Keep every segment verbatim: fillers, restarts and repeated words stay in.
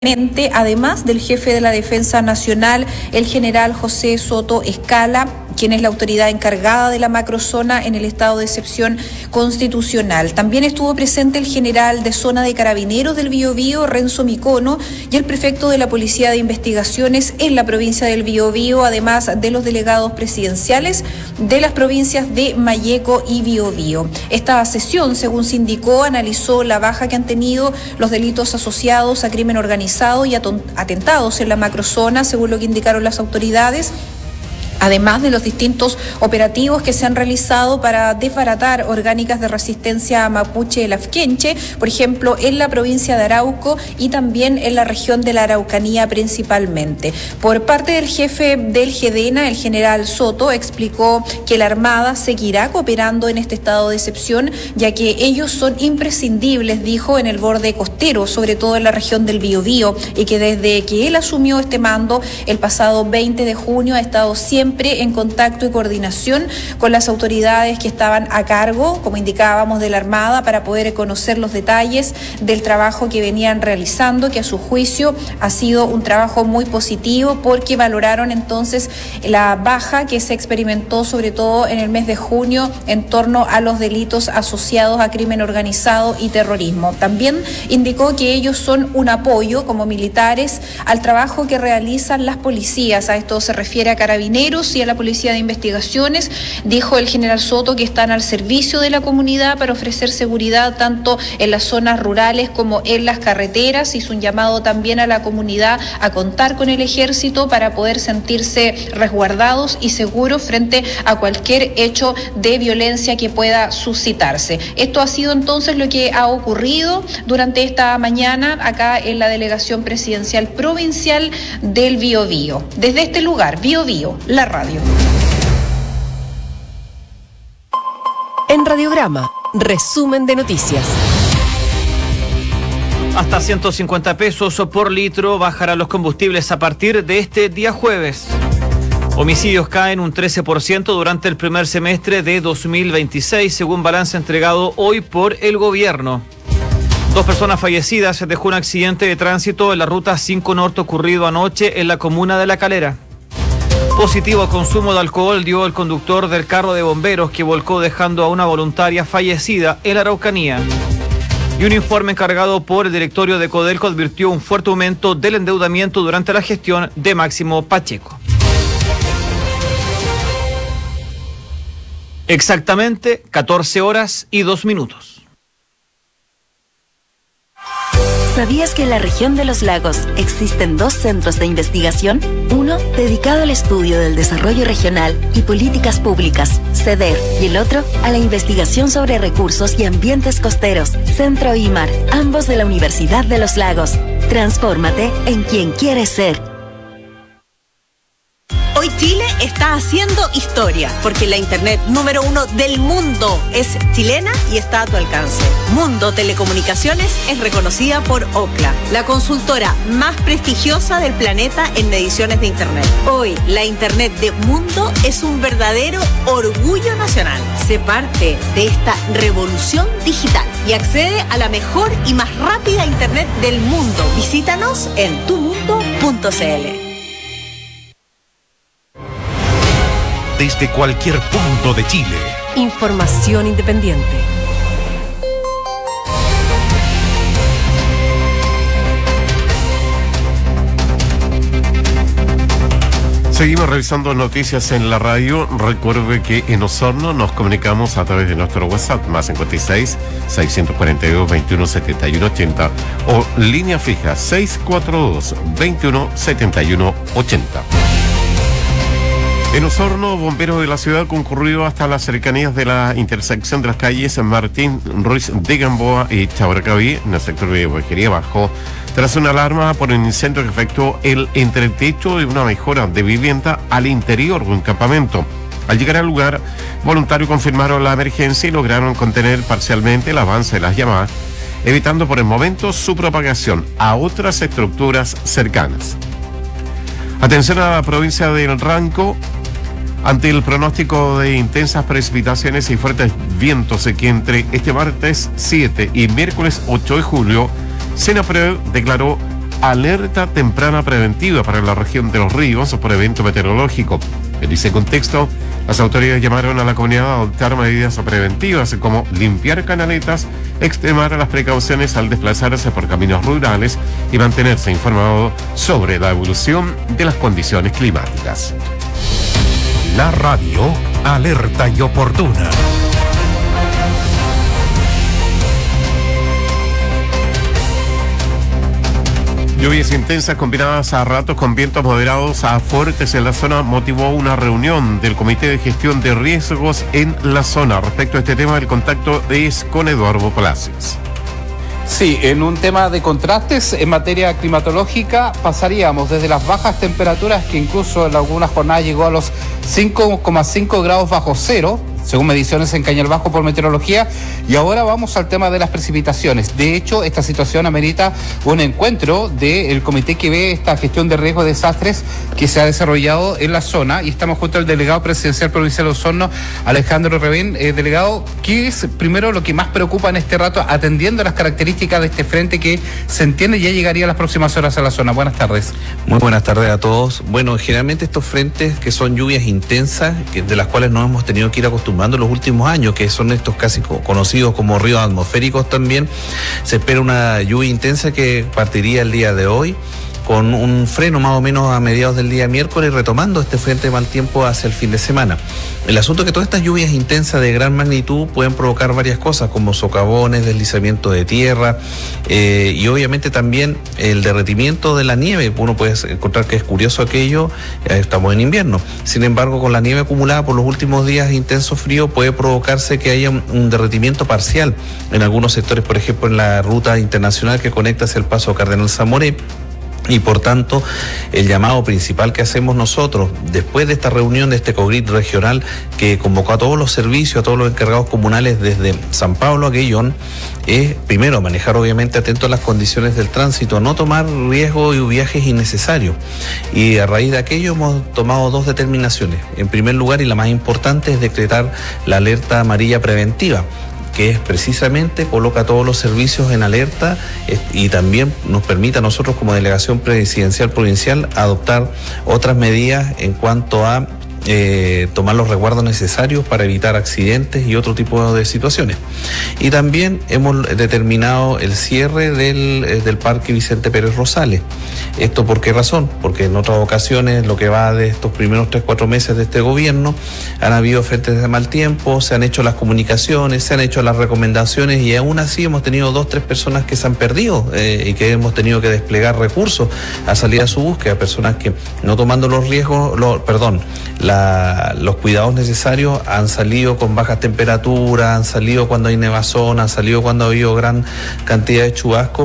además del jefe de la Defensa Nacional, el general José Soto Escala, quien es la autoridad encargada de la macrozona en el estado de excepción constitucional. También estuvo presente el general de zona de Carabineros del Biobío, Renzo Micono, y el prefecto de la Policía de Investigaciones en la provincia del Biobío, además de los delegados presidenciales de las provincias de Malleco y Biobío. Esta sesión, según se indicó, analizó la baja que han tenido los delitos asociados a crimen organizado y atentados en la macrozona, según lo que indicaron las autoridades, además de los distintos operativos que se han realizado para desbaratar orgánicas de resistencia mapuche lafkenche, por ejemplo, en la provincia de Arauco y también en la región de la Araucanía principalmente. Por parte del jefe del GEDENA, el general Soto, explicó que la Armada seguirá cooperando en este estado de excepción, ya que ellos son imprescindibles, dijo, en el borde costero, sobre todo en la región del Biobío, y que desde que él asumió este mando el pasado veinte de junio ha estado siempre en contacto y coordinación con las autoridades que estaban a cargo, como indicábamos, de la Armada, para poder conocer los detalles del trabajo que venían realizando, que a su juicio ha sido un trabajo muy positivo, porque valoraron entonces la baja que se experimentó sobre todo en el mes de junio en torno a los delitos asociados a crimen organizado y terrorismo. También indicó que ellos son un apoyo como militares al trabajo que realizan las policías. A esto se refiere a Carabineros y a la Policía de Investigaciones. Dijo el general Soto que están al servicio de la comunidad para ofrecer seguridad tanto en las zonas rurales como en las carreteras. Hizo un llamado también a la comunidad a contar con el ejército para poder sentirse resguardados y seguros frente a cualquier hecho de violencia que pueda suscitarse. Esto ha sido entonces lo que ha ocurrido durante esta mañana acá en la delegación presidencial provincial del Biobío. Desde este lugar, Biobío, la radio. En Radiograma, resumen de noticias. Hasta ciento cincuenta pesos por litro bajarán los combustibles a partir de este día jueves. Homicidios caen un trece por ciento durante el primer semestre de dos mil veintiséis, según balance entregado hoy por el gobierno. Dos personas fallecidas dejó un accidente de tránsito en la ruta cinco Norte ocurrido anoche en la comuna de La Calera. Positivo consumo de alcohol dio el conductor del carro de bomberos que volcó dejando a una voluntaria fallecida en la Araucanía. Y un informe encargado por el directorio de Codelco advirtió un fuerte aumento del endeudamiento durante la gestión de Máximo Pacheco. Exactamente catorce horas y dos minutos. ¿Sabías que en la región de los lagos existen dos centros de investigación? Uno dedicado al estudio del desarrollo regional y políticas públicas, CEDER, y el otro a la investigación sobre recursos y ambientes costeros, Centro IMAR, ambos de la Universidad de los Lagos. Transfórmate en quien quieres ser. Hoy Chile está haciendo historia, porque la internet número uno del mundo es chilena y está a tu alcance. Mundo Telecomunicaciones es reconocida por Ookla, la consultora más prestigiosa del planeta en mediciones de internet. Hoy, la internet de Mundo es un verdadero orgullo nacional. Sé parte de esta revolución digital y accede a la mejor y más rápida internet del mundo. Visítanos en tu mundo punto c l. Desde cualquier punto de Chile. Información independiente. Seguimos revisando noticias en la radio. Recuerde que en Osorno nos comunicamos a través de nuestro WhatsApp, más cincuenta y seis, seiscientos cuarenta y dos, veintiuno setenta y uno ochenta o línea fija seis cuatro dos, veintiuno setenta y uno ochenta. En Osorno, bomberos de la ciudad concurrió hasta las cercanías de la intersección de las calles Martín Ruiz de Gamboa y Chabracaví, en el sector de Bojería Bajo, tras una alarma por un incendio que afectó el entretecho de una mejora de vivienda al interior de un campamento. Al llegar al lugar, voluntarios confirmaron la emergencia y lograron contener parcialmente el avance de las llamadas, evitando por el momento su propagación a otras estructuras cercanas. Atención a la provincia del Ranco. Ante el pronóstico de intensas precipitaciones y fuertes vientos que entre este martes siete y miércoles ocho de julio, Senapred declaró alerta temprana preventiva para la región de Los Ríos por evento meteorológico. En ese contexto, las autoridades llamaron a la comunidad a adoptar medidas preventivas como limpiar canaletas, extremar las precauciones al desplazarse por caminos rurales y mantenerse informado sobre la evolución de las condiciones climáticas. La radio alerta y oportuna. Lluvias intensas combinadas a ratos con vientos moderados a fuertes en la zona motivó una reunión del Comité de Gestión de Riesgos en la zona. Respecto a este tema, el contacto es con Eduardo Palacios. Sí, en un tema de contrastes en materia climatológica pasaríamos desde las bajas temperaturas, que incluso en algunas jornadas llegó a los cinco coma cinco grados bajo cero, según mediciones en Cañal Bajo por meteorología, y ahora vamos al tema de las precipitaciones. De hecho, esta situación amerita un encuentro del comité que ve esta gestión de riesgo de desastres que se ha desarrollado en la zona, y estamos junto al delegado presidencial provincial de Osorno, Alejandro Revén. Eh, delegado, ¿qué es primero lo que más preocupa en este rato, atendiendo las características de este frente que se entiende ya llegaría a las próximas horas a la zona? Buenas tardes. Muy buenas tardes a todos. Bueno, generalmente estos frentes que son lluvias intensas, que, de las cuales nos hemos tenido que ir acostumbrando en los últimos años, que son estos casi conocidos como ríos atmosféricos también, se espera una lluvia intensa que partiría el día de hoy, con un freno más o menos a mediados del día miércoles, retomando este frente de mal tiempo hacia el fin de semana. El asunto es que todas estas lluvias intensas de gran magnitud pueden provocar varias cosas, como socavones, deslizamiento de tierra, eh, y obviamente también el derretimiento de la nieve. Uno puede encontrar que es curioso aquello, eh, estamos en invierno. Sin embargo, con la nieve acumulada por los últimos días de intenso frío, puede provocarse que haya un, un derretimiento parcial en algunos sectores, por ejemplo en la ruta internacional que conecta hacia el Paso Cardenal Zamoré. Y por tanto, el llamado principal que hacemos nosotros, después de esta reunión de este COGRIT regional que convocó a todos los servicios, a todos los encargados comunales desde San Pablo a Guellón, es primero manejar obviamente atento a las condiciones del tránsito, no tomar riesgos y viajes innecesarios. Y a raíz de aquello hemos tomado dos determinaciones. En primer lugar, y la más importante, es decretar la alerta amarilla preventiva, que es precisamente coloca todos los servicios en alerta y también nos permite a nosotros como delegación presidencial provincial adoptar otras medidas en cuanto a Eh, tomar los resguardos necesarios para evitar accidentes y otro tipo de situaciones. Y también hemos determinado el cierre del, del Parque Vicente Pérez Rosales. ¿Esto por qué razón? Porque en otras ocasiones, lo que va de estos primeros tres, cuatro meses de este gobierno, han habido frentes de mal tiempo, se han hecho las comunicaciones, se han hecho las recomendaciones, y aún así hemos tenido dos, tres personas que se han perdido eh, y que hemos tenido que desplegar recursos a salir a su búsqueda, personas que no tomando los riesgos, lo, perdón, la La, los cuidados necesarios, han salido con bajas temperaturas, han salido cuando hay nevazón, han salido cuando ha habido gran cantidad de chubascos.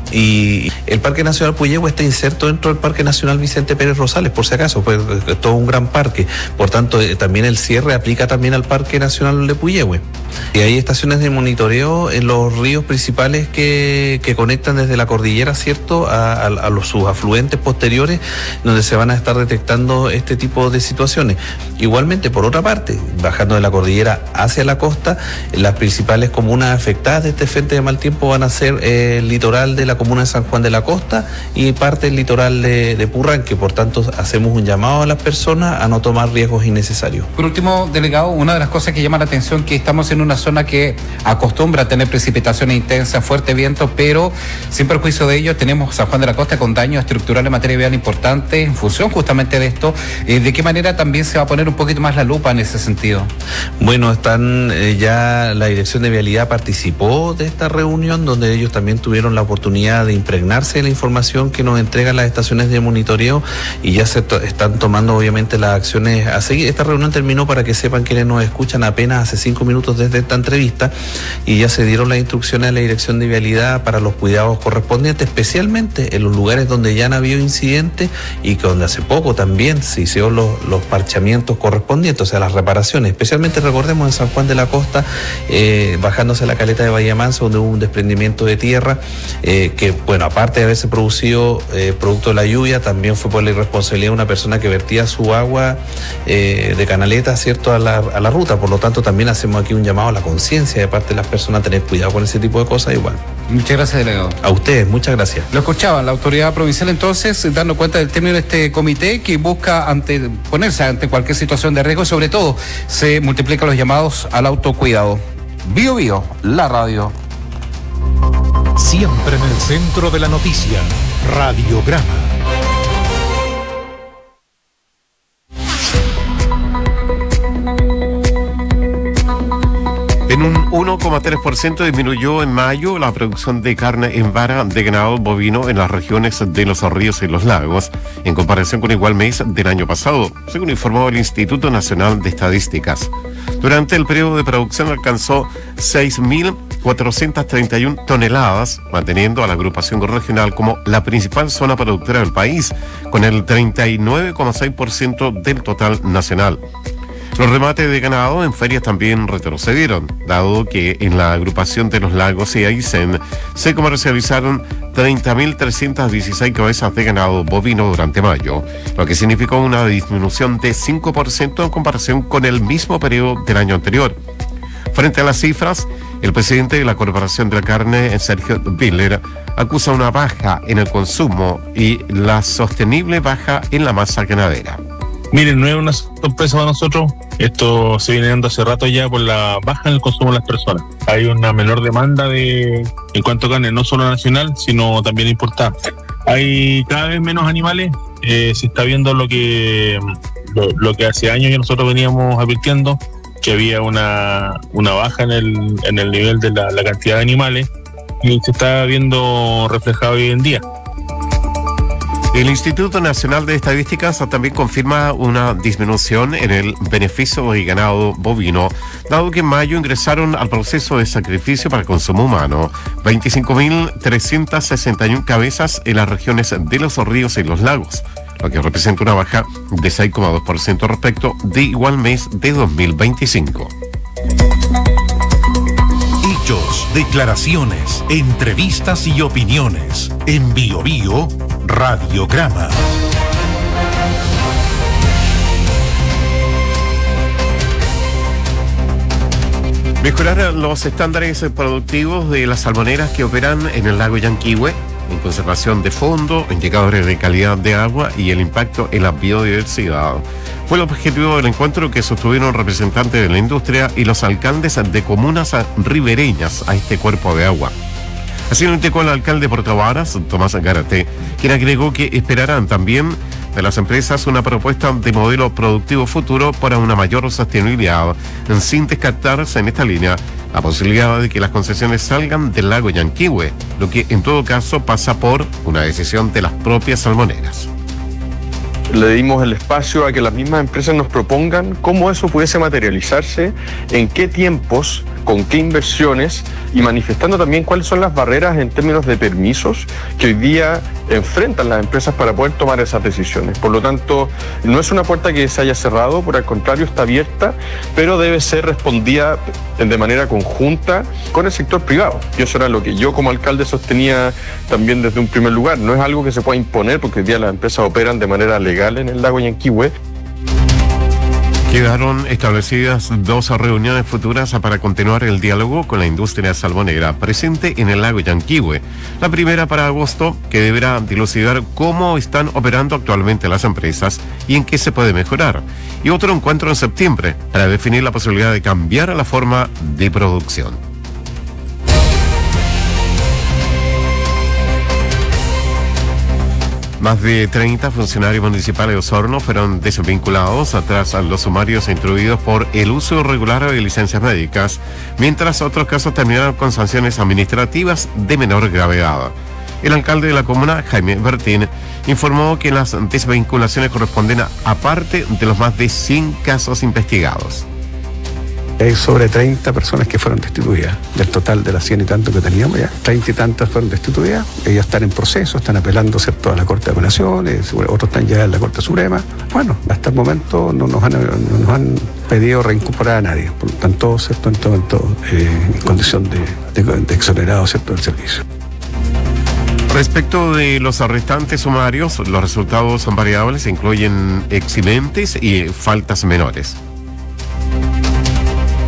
Y el Parque Nacional Puyehue está inserto dentro del Parque Nacional Vicente Pérez Rosales, por si acaso, pues es todo un gran parque. Por tanto, eh, también el cierre aplica también al Parque Nacional de Puyehue. Y hay estaciones de monitoreo en los ríos principales que, que conectan desde la cordillera, ¿cierto?, a, a, a los, sus afluentes posteriores, donde se van a estar detectando este tipo de situaciones. Igualmente, por otra parte, bajando de la cordillera hacia la costa, las principales comunas afectadas de este frente de mal tiempo van a ser eh, el litoral de la comuna de San Juan de la Costa y parte del litoral de, de Purranque. Por tanto, hacemos un llamado a las personas a no tomar riesgos innecesarios. Por último, delegado, una de las cosas que llama la atención es que estamos en una zona que acostumbra a tener precipitaciones intensas, fuerte viento, pero sin perjuicio de ello tenemos San Juan de la Costa con daños estructurales en materia vial importantes. En función justamente de esto, eh, ¿de qué manera también se va a poner un poquito más la lupa en ese sentido? Bueno, están eh, ya la Dirección de Vialidad participó de esta reunión, donde ellos también tuvieron la oportunidad de impregnarse de la información que nos entregan las estaciones de monitoreo, y ya se to- están tomando obviamente las acciones a seguir. Esta reunión terminó, para que sepan quienes nos escuchan, apenas hace cinco minutos desde esta entrevista, y ya se dieron las instrucciones a la Dirección de Vialidad para los cuidados correspondientes, especialmente en los lugares donde ya han habido incidentes y que donde hace poco también se hicieron los, los parchamientos correspondientes, o sea, las reparaciones. Especialmente recordemos en San Juan de la Costa, eh, bajándose a la caleta de Bahía Mansa, donde hubo un desprendimiento de tierra, eh, que, bueno, aparte de haberse producido eh, producto de la lluvia, también fue por la irresponsabilidad de una persona que vertía su agua eh, de canaleta, ¿cierto?, a la, a la ruta. Por lo tanto, también hacemos aquí un llamado a la conciencia de parte de las personas a tener cuidado con ese tipo de cosas igual. Muchas gracias, delegado. A ustedes, muchas gracias. Lo escuchaban, la autoridad provincial entonces dando cuenta del término de este comité que busca ante, ponerse ante cualquier situación de riesgo y sobre todo se multiplican los llamados al autocuidado. Bio Bio, la radio. Siempre en el centro de la noticia, Radiograma. En un uno coma tres por ciento disminuyó en mayo la producción de carne en vara de ganado bovino en las regiones de los ríos y los lagos, en comparación con igual mes del año pasado, según informó el Instituto Nacional de Estadísticas. Durante el periodo de producción alcanzó seis mil cuatrocientas treinta y una toneladas, manteniendo a la agrupación regional como la principal zona productora del país, con el treinta y nueve coma seis por ciento del total nacional. Los remates de ganado en ferias también retrocedieron, dado que en la agrupación de los lagos y Aysén se comercializaron treinta mil trescientas dieciséis cabezas de ganado bovino durante mayo, lo que significó una disminución de cinco por ciento en comparación con el mismo periodo del año anterior. Frente a las cifras, el presidente de la Corporación de la Carne, Sergio Biller, acusa una baja en el consumo y la sostenible baja en la masa ganadera. Miren, no es una sorpresa para nosotros, esto se viene dando hace rato ya por la baja en el consumo de las personas. Hay una menor demanda de en cuanto a carne, no solo nacional, sino también importada. Hay cada vez menos animales, eh, se está viendo lo que lo, lo que hace años ya nosotros veníamos advirtiendo, que había una, una baja en el, en el nivel de la, la cantidad de animales, y se está viendo reflejado hoy en día. El Instituto Nacional de Estadísticas también confirma una disminución en el beneficio de ganado bovino, dado que en mayo ingresaron al proceso de sacrificio para consumo humano veinticinco mil trescientas sesenta y una cabezas en las regiones de los ríos y los lagos, lo que representa una baja de seis coma dos por ciento respecto de igual mes de dos mil veinticinco. Hechos, declaraciones, entrevistas y opiniones. En Bio Bio, Radiograma. Mejorar los estándares productivos de las salmoneras que operan en el lago Yanquihue, en conservación de fondo, indicadores de calidad de agua y el impacto en la biodiversidad. Fue el objetivo del encuentro que sostuvieron representantes de la industria y los alcaldes de comunas ribereñas a este cuerpo de agua. Así lo indicó el alcalde de Puerto Varas, Tomás Garate, quien agregó que esperarán también de las empresas una propuesta de modelo productivo futuro para una mayor sostenibilidad, sin descartarse en esta línea la posibilidad de que las concesiones salgan del lago Yanquihue, lo que en todo caso pasa por una decisión de las propias salmoneras. Le dimos el espacio a que las mismas empresas nos propongan cómo eso pudiese materializarse, en qué tiempos, con qué inversiones, y manifestando también cuáles son las barreras en términos de permisos que hoy día enfrentan las empresas para poder tomar esas decisiones. Por lo tanto, no es una puerta que se haya cerrado, por el contrario está abierta, pero debe ser respondida de manera conjunta con el sector privado. Y eso era lo que yo como alcalde sostenía también desde un primer lugar. No es algo que se pueda imponer porque hoy día las empresas operan de manera legal en el lago Yanquihue. Quedaron establecidas dos reuniones futuras para continuar el diálogo con la industria salmonera presente en el lago Yanquihue. La primera para agosto, que deberá dilucidar cómo están operando actualmente las empresas y en qué se puede mejorar. Y otro encuentro en septiembre para definir la posibilidad de cambiar la forma de producción. Más de treinta funcionarios municipales de Osorno fueron desvinculados tras los sumarios instruidos por el uso irregular de licencias médicas, mientras otros casos terminaron con sanciones administrativas de menor gravedad. El alcalde de la comuna, Jaime Bertín, informó que las desvinculaciones corresponden a, a parte de los más de cien casos investigados. Hay sobre treinta personas que fueron destituidas. Del total de las cien y tanto que teníamos ya, treinta y tantas fueron destituidas. Ellas están en proceso, están apelando, ¿cierto?, a la Corte de Apelaciones, otros están ya en la Corte Suprema. Bueno, hasta el momento no nos han, no nos han pedido reincorporar a nadie. Por lo tanto, ¿cierto?, en todo momento eh, en condición de, de, de exonerado, ¿cierto?, del servicio. Respecto de los arrestantes sumarios, los resultados son variables, incluyen eximentes y faltas menores.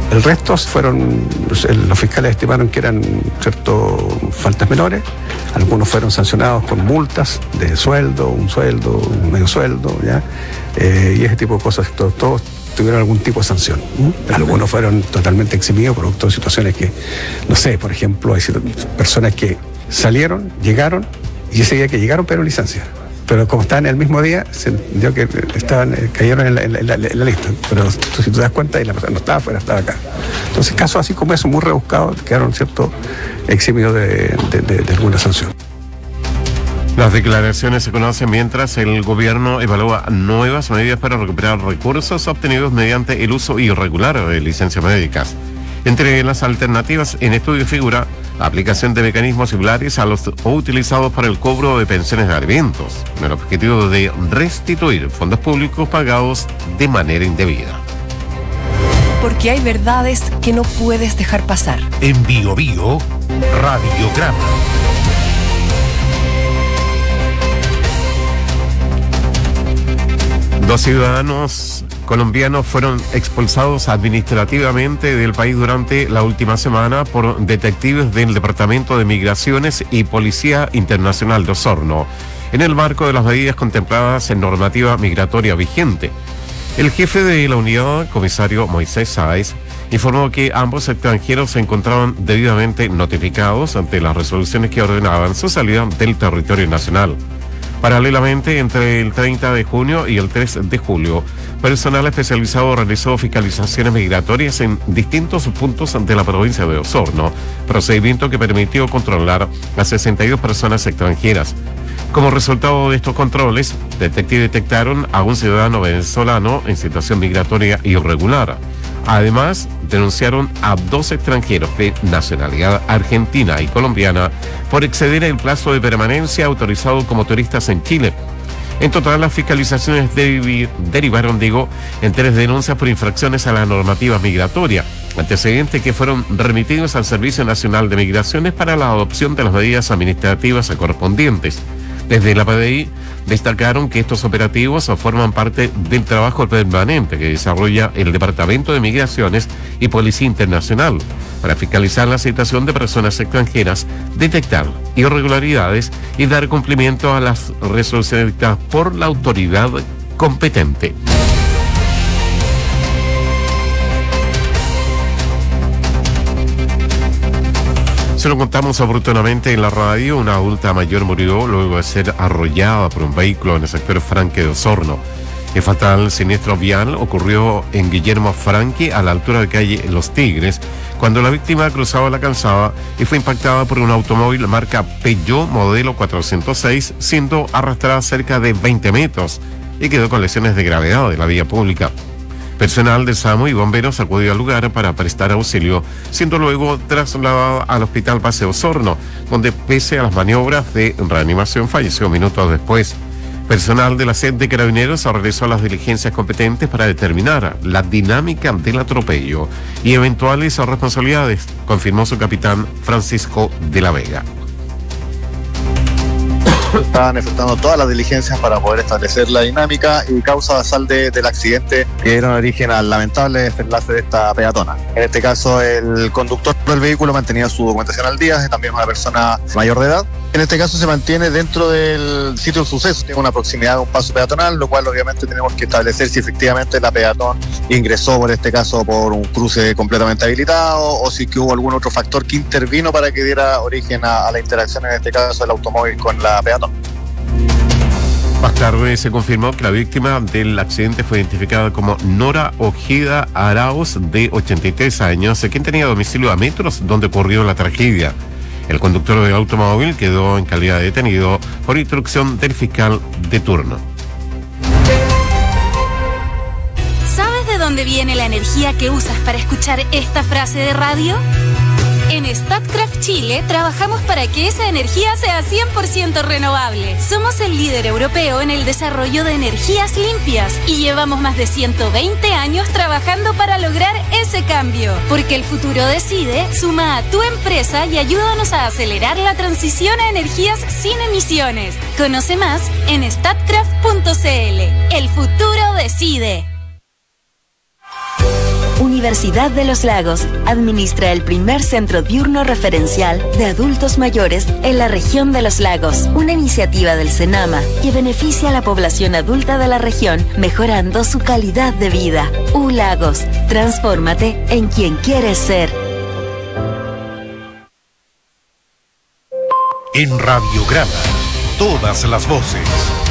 El resto fueron, los fiscales estimaron que eran, cierto, faltas menores. Algunos fueron sancionados con multas de sueldo, un sueldo, un medio sueldo, ¿ya? Eh, y ese tipo de cosas, todos, todos tuvieron algún tipo de sanción. ¿Mm? Algunos fueron totalmente eximidos producto de situaciones que, no sé, por ejemplo, hay personas que salieron, llegaron, y ese día que llegaron pidieron licencia. Pero como estaban el mismo día, se dio que estaban, cayeron en la, en, la, en la lista. Pero tú, si tú te das cuenta, y la persona no estaba afuera, estaba acá. Entonces, casos así como eso, muy rebuscados, quedaron, cierto, eximidos de, de, de, de alguna sanción. Las declaraciones se conocen mientras el gobierno evalúa nuevas medidas para recuperar recursos obtenidos mediante el uso irregular de licencias médicas. Entre las alternativas en estudio figura la aplicación de mecanismos similares a los utilizados para el cobro de pensiones de alimentos, con el objetivo de restituir fondos públicos pagados de manera indebida. Porque hay verdades que no puedes dejar pasar. En Bio Bio, Radiograma. Dos ciudadanos colombianos fueron expulsados administrativamente del país durante la última semana por detectives del Departamento de Migraciones y Policía Internacional de Osorno, en el marco de las medidas contempladas en normativa migratoria vigente. El jefe de la unidad, comisario Moisés Sáez, informó que ambos extranjeros se encontraban debidamente notificados ante las resoluciones que ordenaban su salida del territorio nacional. Paralelamente, entre el treinta de junio y el tres de julio, personal especializado realizó fiscalizaciones migratorias en distintos puntos de la provincia de Osorno, procedimiento que permitió controlar a sesenta y dos personas extranjeras. Como resultado de estos controles, detectives detectaron a un ciudadano venezolano en situación migratoria irregular. Además, denunciaron a dos extranjeros de nacionalidad argentina y colombiana por exceder el plazo de permanencia autorizado como turistas en Chile. En total, las fiscalizaciones deriv- derivaron, digo, en tres denuncias por infracciones a la normativa migratoria, antecedentes que fueron remitidos al Servicio Nacional de Migraciones para la adopción de las medidas administrativas correspondientes. Desde la P D I destacaron que estos operativos forman parte del trabajo permanente que desarrolla el Departamento de Migraciones y Policía Internacional para fiscalizar la situación de personas extranjeras, detectar irregularidades y dar cumplimiento a las resoluciones dictadas por la autoridad competente. Se lo contamos oportunamente en la radio. Una adulta mayor murió luego de ser arrollada por un vehículo en el sector Franque de Osorno. El fatal siniestro vial ocurrió en Guillermo Franque, a la altura de calle Los Tigres, cuando la víctima cruzaba la calzada y fue impactada por un automóvil marca Peugeot modelo cuatrocientos seis, siendo arrastrada cerca de veinte metros y quedó con lesiones de gravedad de la vía pública. Personal del SAMU y bomberos acudió al lugar para prestar auxilio, siendo luego trasladado al Hospital Base Osorno, donde pese a las maniobras de reanimación falleció minutos después. Personal de la sede de Carabineros realizó las diligencias competentes para determinar la dinámica del atropello y eventuales responsabilidades, confirmó su capitán Francisco de la Vega. Estaban efectuando todas las diligencias para poder establecer la dinámica y causa sal de, del accidente que dieron origen al lamentable desenlace de esta peatona. En este caso, el conductor del vehículo mantenía su documentación al día, es también una persona mayor de edad. En este caso se mantiene dentro del sitio del suceso, tiene una proximidad de un paso peatonal, lo cual obviamente tenemos que establecer si efectivamente la peatón ingresó, por este caso, por un cruce completamente habilitado o si que hubo algún otro factor que intervino para que diera origen a, a la interacción, en este caso, del automóvil con la peatón. Más tarde se confirmó que la víctima del accidente fue identificada como Nora Ojeda Arauz, de ochenta y tres años, quien tenía domicilio a metros donde ocurrió la tragedia. El conductor del automóvil quedó en calidad de detenido por instrucción del fiscal de turno. ¿Sabes de dónde viene la energía que usas para escuchar esta frase de radio? En Statkraft Chile trabajamos para que esa energía sea cien por ciento renovable. Somos el líder europeo en el desarrollo de energías limpias y llevamos más de ciento veinte años trabajando para lograr ese cambio. Porque el futuro decide, suma a tu empresa y ayúdanos a acelerar la transición a energías sin emisiones. Conoce más en statkraft punto c l. El futuro decide. Universidad de los Lagos administra el primer centro diurno referencial de adultos mayores en la región de los lagos, una iniciativa del Senama que beneficia a la población adulta de la región, mejorando su calidad de vida. U Lagos, transfórmate en quien quieres ser. En Radiograma, todas las voces.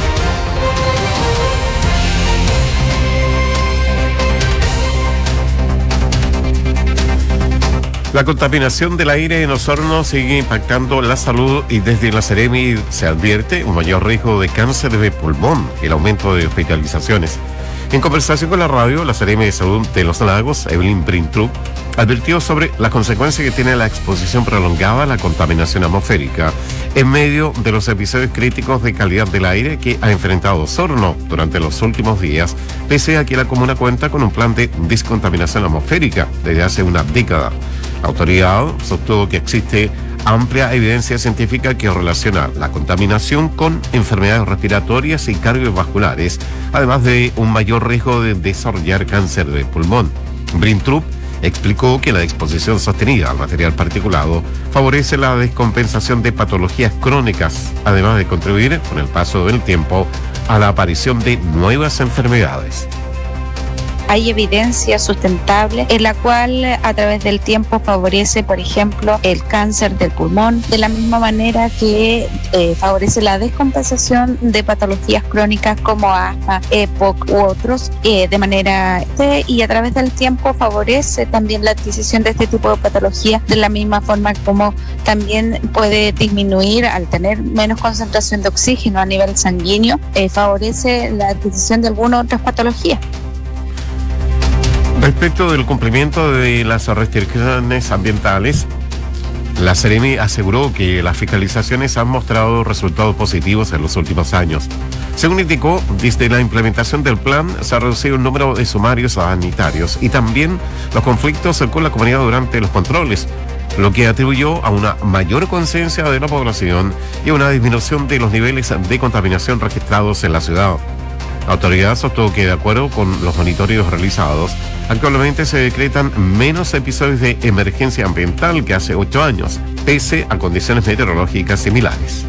La contaminación del aire en Osorno sigue impactando la salud y desde la Seremi se advierte un mayor riesgo de cáncer de pulmón, el aumento de hospitalizaciones. En conversación con la radio, la Seremi de Salud de los Lagos, Evelyn Brintrup, advirtió sobre las consecuencias que tiene la exposición prolongada a la contaminación atmosférica en medio de los episodios críticos de calidad del aire que ha enfrentado Osorno durante los últimos días, pese a que la comuna cuenta con un plan de descontaminación atmosférica desde hace una década. La autoridad sostuvo que existe amplia evidencia científica que relaciona la contaminación con enfermedades respiratorias y cardiovasculares, además de un mayor riesgo de desarrollar cáncer de pulmón. Brintrup explicó que la exposición sostenida al material particulado favorece la descompensación de patologías crónicas, además de contribuir con el paso del tiempo a la aparición de nuevas enfermedades. Hay evidencia sustentable en la cual a través del tiempo favorece, por ejemplo, el cáncer del pulmón, de la misma manera que eh, favorece la descompensación de patologías crónicas como asma, E P O C u otros, eh, de manera y a través del tiempo favorece también la adquisición de este tipo de patologías, de la misma forma como también puede disminuir al tener menos concentración de oxígeno a nivel sanguíneo, eh, favorece la adquisición de algunas otras patologías. Respecto del cumplimiento de las restricciones ambientales, la Seremi aseguró que las fiscalizaciones han mostrado resultados positivos en los últimos años. Según indicó, desde la implementación del plan se ha reducido el número de sumarios sanitarios y también los conflictos con la comunidad durante los controles, lo que atribuyó a una mayor conciencia de la población y a una disminución de los niveles de contaminación registrados en la ciudad. La autoridad sostuvo que, de acuerdo con los monitoreos realizados, actualmente se decretan menos episodios de emergencia ambiental que hace ocho años, pese a condiciones meteorológicas similares.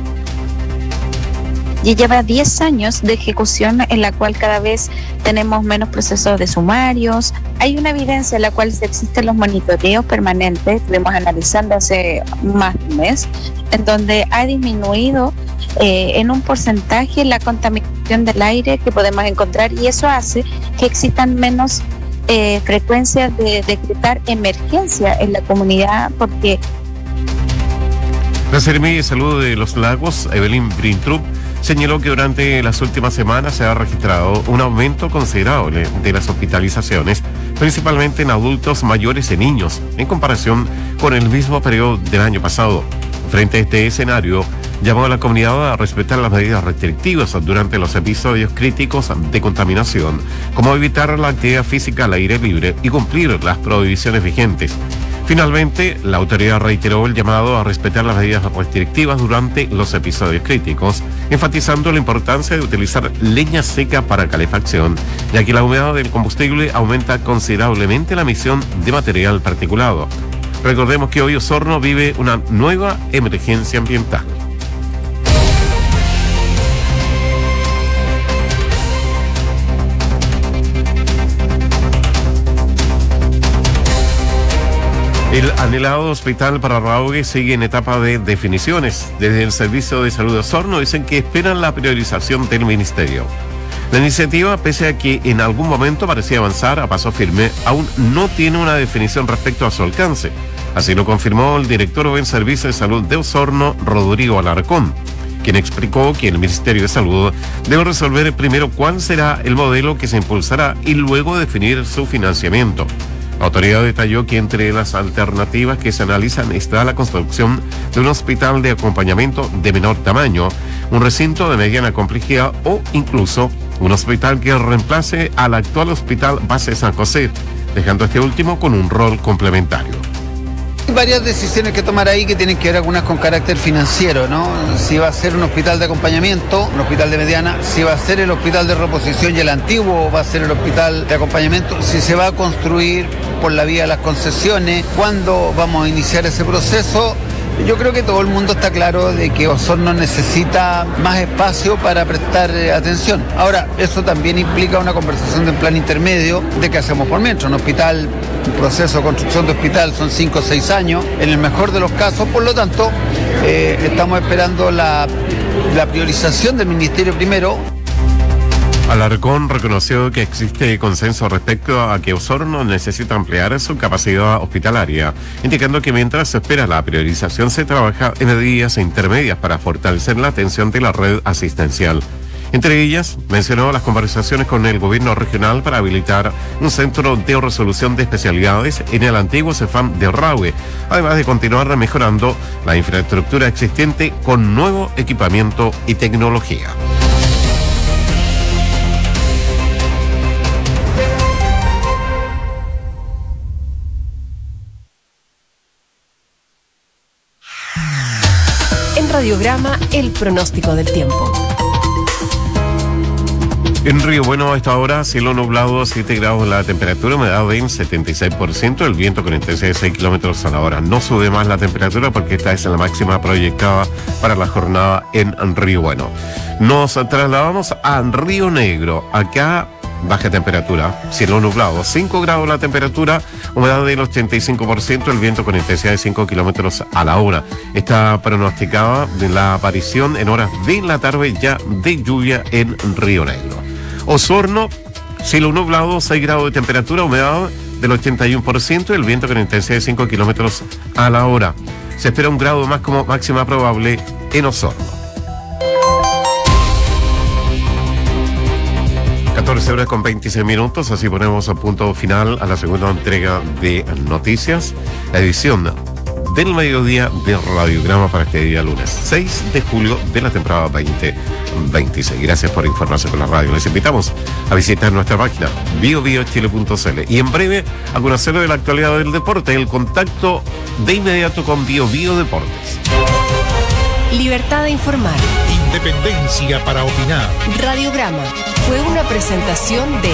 Y lleva diez años de ejecución en la cual cada vez tenemos menos procesos de sumarios. Hay una evidencia en la cual existen los monitoreos permanentes, estuvimos analizando hace más de un mes, en donde ha disminuido eh, en un porcentaje la contaminación del aire que podemos encontrar, y eso hace que existan menos eh, frecuencias de decretar emergencia en la comunidad, porque... La Seremi de Salud de los Lagos, Evelyn Brintrup, señaló que durante las últimas semanas se ha registrado un aumento considerable de las hospitalizaciones, principalmente en adultos mayores y niños, en comparación con el mismo periodo del año pasado. Frente a este escenario, llamó a la comunidad a respetar las medidas restrictivas durante los episodios críticos de contaminación, como evitar la actividad física al aire libre y cumplir las prohibiciones vigentes. Finalmente, la autoridad reiteró el llamado a respetar las medidas restrictivas durante los episodios críticos, enfatizando la importancia de utilizar leña seca para calefacción, ya que la humedad del combustible aumenta considerablemente la emisión de material particulado. Recordemos que hoy Osorno vive una nueva emergencia ambiental. El anhelado hospital para Raogue sigue en etapa de definiciones. Desde el Servicio de Salud de Osorno dicen que esperan la priorización del Ministerio. La iniciativa, pese a que en algún momento parecía avanzar a paso firme, aún no tiene una definición respecto a su alcance. Así lo confirmó el director del Servicio de Salud de Osorno, Rodrigo Alarcón, quien explicó que el Ministerio de Salud debe resolver primero cuál será el modelo que se impulsará y luego definir su financiamiento. La autoridad detalló que entre las alternativas que se analizan está la construcción de un hospital de acompañamiento de menor tamaño, un recinto de mediana complejidad o incluso un hospital que reemplace al actual Hospital Base San José, dejando este último con un rol complementario. Hay varias decisiones que tomar ahí que tienen que ver algunas con carácter financiero, ¿no? Si va a ser un hospital de acompañamiento, un hospital de mediana, si va a ser el hospital de reposición y el antiguo va a ser el hospital de acompañamiento, si se va a construir por la vía de las concesiones, cuándo vamos a iniciar ese proceso. Yo creo que todo el mundo está claro de que Osorno necesita más espacio para prestar eh, atención. Ahora, eso también implica una conversación de plan intermedio de qué hacemos por mientras. Un hospital, un proceso de construcción de hospital son cinco o seis años, en el mejor de los casos, por lo tanto, eh, estamos esperando la, la priorización del Ministerio primero. Alarcón reconoció que existe consenso respecto a que Osorno necesita ampliar su capacidad hospitalaria, indicando que mientras se espera la priorización se trabaja en medidas intermedias para fortalecer la atención de la red asistencial. Entre ellas, mencionó las conversaciones con el gobierno regional para habilitar un centro de resolución de especialidades en el antiguo Cefam de Rahue, además de continuar mejorando la infraestructura existente con nuevo equipamiento y tecnología. Radiograma, el pronóstico del tiempo. En Río Bueno a esta hora, cielo nublado, siete grados la temperatura, humedad del setenta y seis por ciento, el viento con intensidad de seis kilómetros a la hora. No sube más la temperatura porque esta es la máxima proyectada para la jornada en Río Bueno. Nos trasladamos a Río Negro. Acá baja temperatura, cielo nublado, cinco grados la temperatura, humedad del ochenta y cinco por ciento, el viento con intensidad de cinco kilómetros a la hora. Está pronosticada la aparición en horas de la tarde ya de lluvia en Río Negro. Osorno, cielo nublado, seis grados de temperatura, humedad del ochenta y uno por ciento, el viento con intensidad de cinco kilómetros a la hora. Se espera un grado más como máxima probable en Osorno. catorce horas con veintiséis minutos, así ponemos a punto final a la segunda entrega de noticias, la edición del mediodía de Radiograma para este día lunes seis de julio de la temporada veinte veintiséis. Gracias por informarse con la radio. Les invitamos a visitar nuestra página bio bio chile punto c l y en breve a conocer de la actualidad del deporte, el contacto de inmediato con Bio Bio Deportes. Libertad de informar. Independencia para opinar. Radiograma fue una presentación de...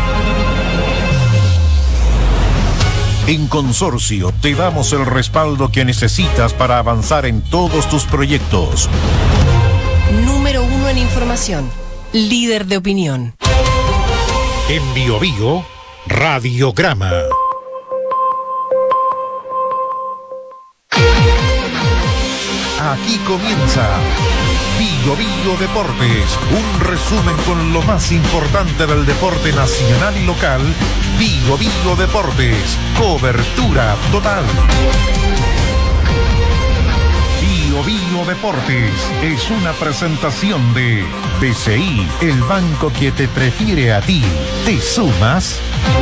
En Consorcio te damos el respaldo que necesitas para avanzar en todos tus proyectos. Número uno en información. Líder de opinión. En Bio Bio, Radiograma. Aquí comienza Bio Bio Deportes, un resumen con lo más importante del deporte nacional y local. Bio Bio Deportes, cobertura total. Bio Bio Deportes es una presentación de B C I, el banco que te prefiere a ti. ¿Te sumas?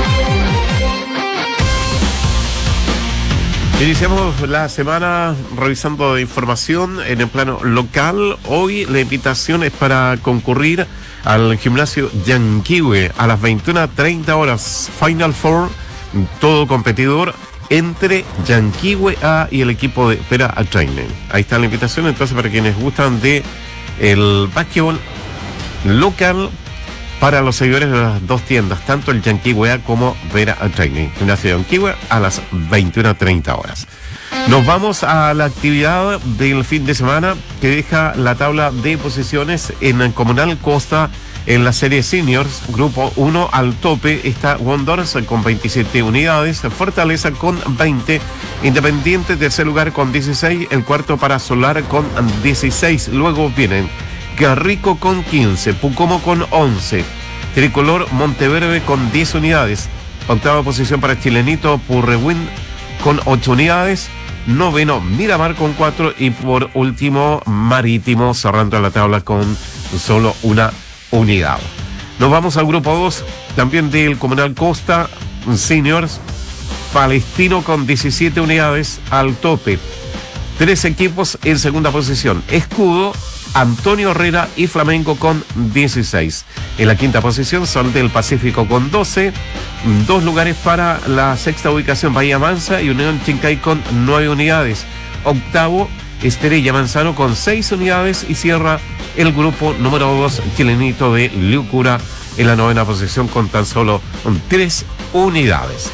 Iniciamos la semana revisando información en el plano local. Hoy la invitación es para concurrir al gimnasio Yanquihue a las veintiuna treinta horas. Final Four, todo competidor entre Yanquihue A y el equipo de Pera Training. Ahí está la invitación, entonces, para quienes gustan de el básquetbol local, para los seguidores de las dos tiendas, tanto el Yanquihue A como Vera Training. Gimnasio Yanquihue a las veintiuna treinta horas. Nos vamos a la actividad del fin de semana que deja la tabla de posiciones en Comunal Costa. En la serie Seniors, grupo uno al tope está Wonders con veintisiete unidades, Fortaleza con veinte, Independiente tercer lugar con dieciséis, el cuarto para Solar con dieciséis. Luego vienen Garrico con quince, Pucomo con once, Tricolor Monteverde con diez unidades, octava posición para Chilenito Purrewin con ocho unidades, noveno Miramar con cuatro y por último Marítimo cerrando la tabla con solo una unidad. Nos vamos al grupo dos, también del Comunal Costa Seniors, Palestino con diecisiete unidades al tope, tres equipos en segunda posición, Escudo Antonio Herrera y Flamengo con dieciséis. En la quinta posición, Sol del Pacífico con doce. Dos lugares para la sexta ubicación, Bahía Mansa y Unión Chincay con nueve unidades. Octavo, Estrella Manzano con seis unidades y cierra el grupo número dos, chilenito de Liucura, en la novena posición con tan solo tres unidades.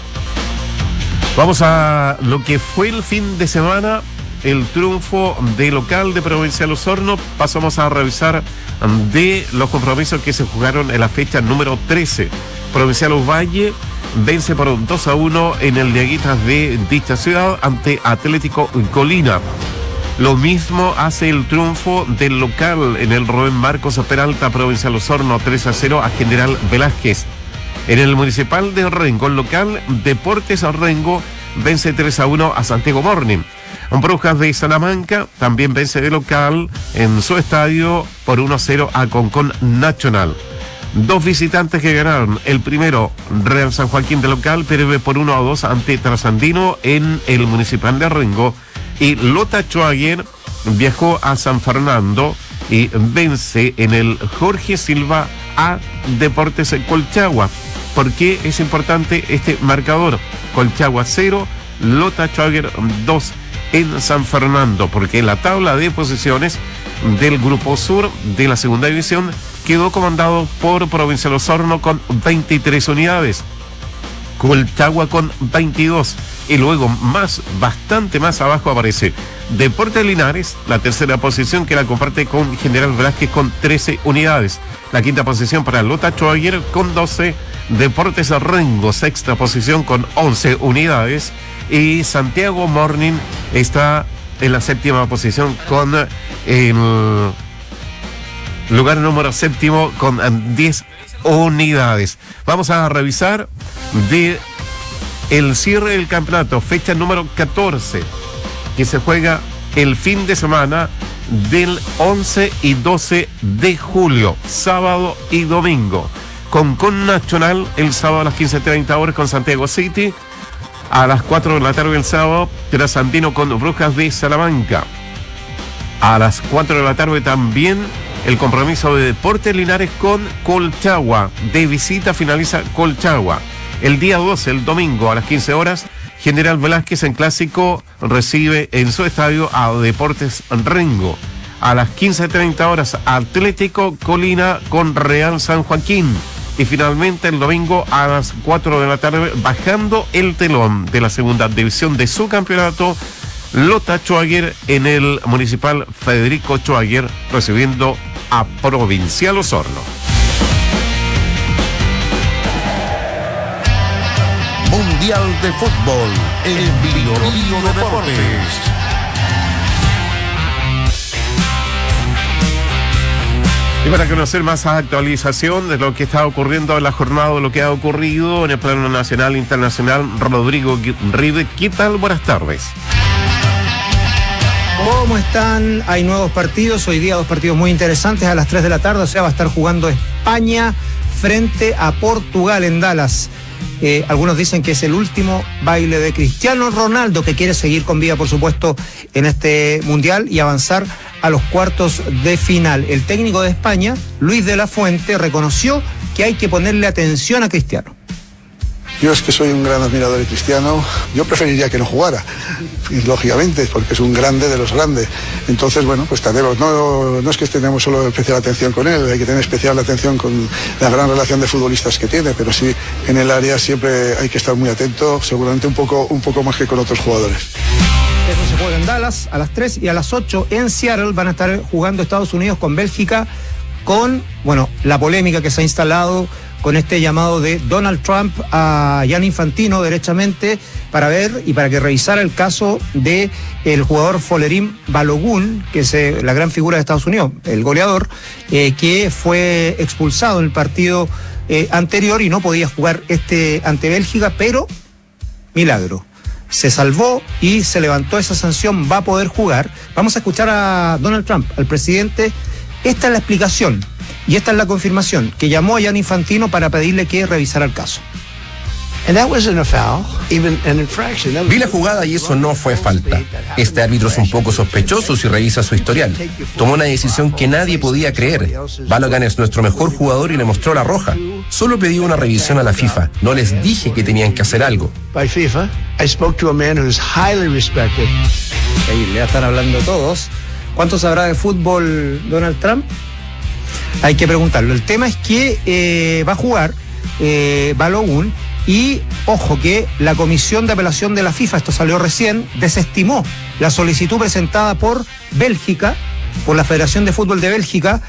Vamos a lo que fue el fin de semana, el triunfo de local de Provincial Osorno. Pasamos a revisar de los compromisos que se jugaron en la fecha número trece. Provincial Ovalle vence por dos a uno en el Diaguitas de dicha ciudad ante Atlético Colina. Lo mismo hace el triunfo del local en el Rubén Marcos Peralta, Provincial Osorno, tres a cero a General Velázquez. En el Municipal de Rengo, el local Deportes Rengo vence tres a uno a Santiago Morning. Brujas de Salamanca también vence de local en su estadio por uno a cero a Concón Nacional. Dos visitantes que ganaron. El primero, Real San Joaquín de local, pierde por uno a dos ante Trasandino en el Municipal de Rengo. Y Lota Schwager viajó a San Fernando y vence en el Jorge Silva a Deportes Colchagua. ¿Por qué es importante este marcador? Colchagua cero, Lota Schwager dos en San Fernando, porque en la tabla de posiciones del Grupo Sur de la Segunda División quedó comandado por Provincial Osorno con veintitrés unidades, Colchagua con veintidós, y luego más, bastante más abajo aparece Deportes Linares, la tercera posición, que la comparte con General Velázquez con trece unidades. La quinta posición para Lota Schwager con doce, Deportes Rengo, sexta posición con once unidades, y Santiago Morning está en la séptima posición con el lugar número séptimo con diez unidades. Vamos a revisar de el cierre del campeonato, fecha número catorce, que se juega el fin de semana del once y doce de julio, sábado y domingo. Concón Nacional el sábado a las quince treinta horas con Santiago City. A las cuatro de la tarde el sábado, Trasandino con Brujas de Salamanca. A las cuatro de la tarde también el compromiso de Deportes Linares con Colchagua. De visita finaliza Colchagua. El día doce, el domingo, a las quince horas, General Velázquez en clásico recibe en su estadio a Deportes Rengo. A las quince treinta horas, Atlético Colina con Real San Joaquín. Y finalmente el domingo a las cuatro de la tarde, bajando el telón de la segunda división de su campeonato, Lota Schwager en el Municipal Federico Schwager, recibiendo a Provincial Osorno. Mundial de Fútbol en Bio Bio Deportes. Y para conocer más actualización de lo que está ocurriendo en la jornada, de lo que ha ocurrido en el plano nacional e internacional, Rodrigo Rive, ¿qué tal? Buenas tardes. ¿Cómo están? Hay nuevos partidos, hoy día dos partidos muy interesantes a las tres de la tarde, o sea, va a estar jugando España frente a Portugal en Dallas. Eh, algunos dicen que es el último baile de Cristiano Ronaldo, que quiere seguir con vida, por supuesto, en este Mundial y avanzar a los cuartos de final. El técnico de España, Luis de la Fuente, reconoció que hay que ponerle atención a Cristiano. Yo es que soy un gran admirador de Cristiano. Yo preferiría que no jugara, lógicamente, porque es un grande de los grandes. Entonces, bueno, pues tenemos, no, no es que tengamos solo especial atención con él, hay que tener especial atención con la gran relación de futbolistas que tiene, pero sí, en el área siempre hay que estar muy atento, seguramente un poco, un poco más que con otros jugadores. Eso se juega en Dallas a las tres, y a las ocho en Seattle van a estar jugando Estados Unidos con Bélgica, con, bueno, la polémica que se ha instalado con este llamado de Donald Trump a Gianni Infantino derechamente para ver y para que revisara el caso de el jugador Folarin Balogun, que es eh, la gran figura de Estados Unidos, el goleador, eh, que fue expulsado en el partido eh, anterior y no podía jugar este ante Bélgica, pero milagro. Se salvó y se levantó esa sanción, va a poder jugar. Vamos a escuchar a Donald Trump, al presidente. Esta es la explicación y esta es la confirmación, que llamó a Gianni Infantino para pedirle que revisara el caso. Vi la jugada y eso no fue falta. Este árbitro es un poco sospechoso si revisa su historial. Tomó una decisión que nadie podía creer. Balogun es nuestro mejor jugador y le mostró la roja. Solo pedí una revisión a la FIFA. No les dije que tenían que hacer algo. By FIFA, I spoke to a man who is highly respected. Ahí le están hablando todos. ¿Cuánto sabrá de fútbol Donald Trump? Hay que preguntarlo. El tema es que eh, va a jugar eh, Balogun. Y ojo que la Comisión de Apelación de la FIFA, esto salió recién, desestimó la solicitud presentada por Bélgica, por la Federación de Fútbol de Bélgica,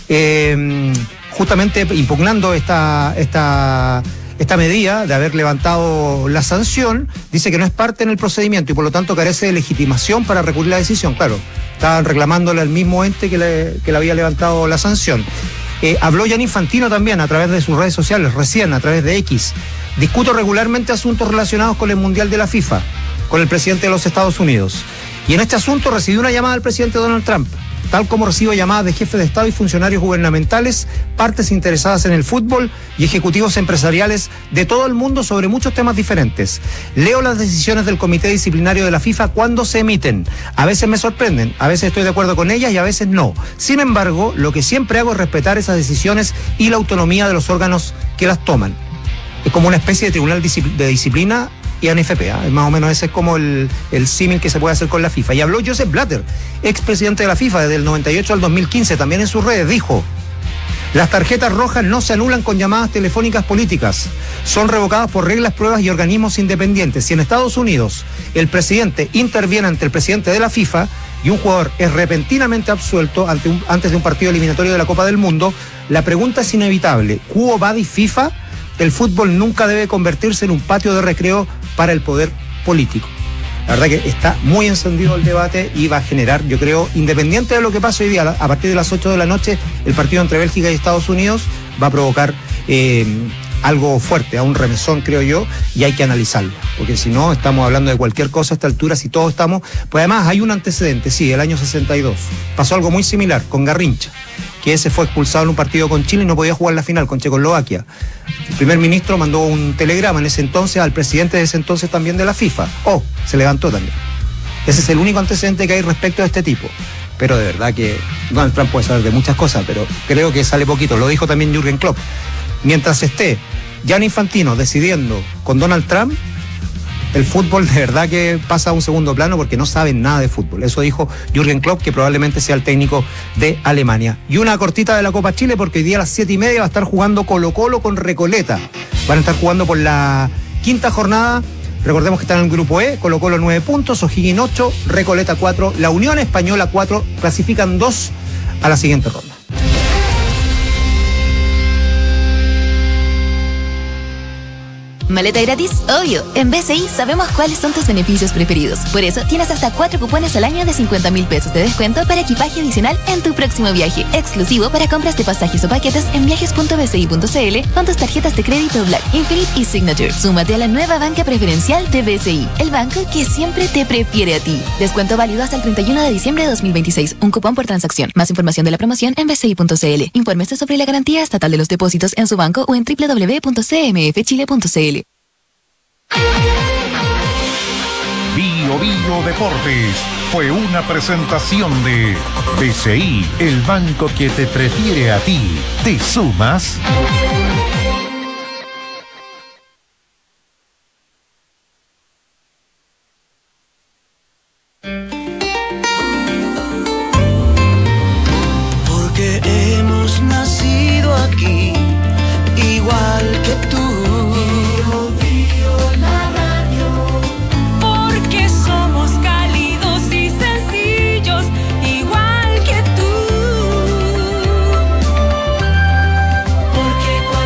eh, justamente impugnando esta, esta, esta medida de haber levantado la sanción. Dice que no es parte en el procedimiento y por lo tanto carece de legitimación para recurrir la decisión. Claro, estaban reclamándole al mismo ente que le, que le había levantado la sanción. Eh, habló Gianni Infantino también a través de sus redes sociales, recién a través de X. Discuto regularmente asuntos relacionados con el Mundial de la FIFA, con el presidente de los Estados Unidos. Y en este asunto recibí una llamada del presidente Donald Trump, tal como recibo llamadas de jefes de Estado y funcionarios gubernamentales, partes interesadas en el fútbol y ejecutivos empresariales de todo el mundo sobre muchos temas diferentes. Leo las decisiones del Comité Disciplinario de la FIFA cuando se emiten. A veces me sorprenden, a veces estoy de acuerdo con ellas y a veces no. Sin embargo, lo que siempre hago es respetar esas decisiones y la autonomía de los órganos que las toman. Es como una especie de tribunal de disciplina y N F P, ¿eh? Más o menos ese es como el, el símil que se puede hacer con la FIFA. Y habló Joseph Blatter, expresidente de la FIFA desde el noventa y ocho al dos mil quince, también en sus redes, dijo: las tarjetas rojas no se anulan con llamadas telefónicas políticas, son revocadas por reglas, pruebas y organismos independientes. Si en Estados Unidos el presidente interviene ante el presidente de la FIFA y un jugador es repentinamente absuelto ante un, antes de un partido eliminatorio de la Copa del Mundo, la pregunta es inevitable: ¿Quo vadis FIFA? El fútbol nunca debe convertirse en un patio de recreo para el poder político. La verdad que está muy encendido el debate y va a generar, yo creo, independiente de lo que pase hoy día, a partir de las ocho de la noche, el partido entre Bélgica y Estados Unidos va a provocar eh, algo fuerte, a un remesón, creo yo, y hay que analizarlo, porque si no, estamos hablando de cualquier cosa a esta altura, si todos estamos... Pues además hay un antecedente, sí, el año sesenta y dos, pasó algo muy similar con Garrincha, que ese fue expulsado en un partido con Chile y no podía jugar la final con Checoslovaquia. El primer ministro mandó un telegrama en ese entonces al presidente de ese entonces también de la FIFA. Oh, se levantó también. Ese es el único antecedente que hay respecto a este tipo. Pero de verdad que Donald Trump puede saber de muchas cosas, pero creo que sale poquito. Lo dijo también Jürgen Klopp. Mientras esté Gianni Infantino decidiendo con Donald Trump, el fútbol de verdad que pasa a un segundo plano porque no saben nada de fútbol. Eso dijo Jürgen Klopp, que probablemente sea el técnico de Alemania. Y una cortita de la Copa Chile, porque hoy día a las siete y media va a estar jugando Colo Colo con Recoleta. Van a estar jugando por la quinta jornada. Recordemos que están en el grupo E, Colo Colo nueve puntos, O'Higgins ocho, Recoleta cuatro, la Unión Española cuatro, clasifican dos a la siguiente ronda. ¿Maleta gratis? Obvio. En B C I sabemos cuáles son tus beneficios preferidos. Por eso tienes hasta cuatro cupones al año de cincuenta mil pesos de descuento para equipaje adicional en tu próximo viaje. Exclusivo para compras de pasajes o paquetes en viajes punto b c i punto c l con tus tarjetas de crédito Black, Infinite y Signature. Súmate a la nueva banca preferencial de B C I, el banco que siempre te prefiere a ti. Descuento válido hasta el treinta y uno de diciembre de dos mil veintiséis. Un cupón por transacción. Más información de la promoción en b c i punto c l. Infórmese sobre la garantía estatal de los depósitos en su banco o en w w w punto c m f chile punto c l. Bio Bio Deportes fue una presentación de B C I, el banco que te prefiere a ti. ¿Te sumas? Porque hemos nacido aquí, igual que tú. Porque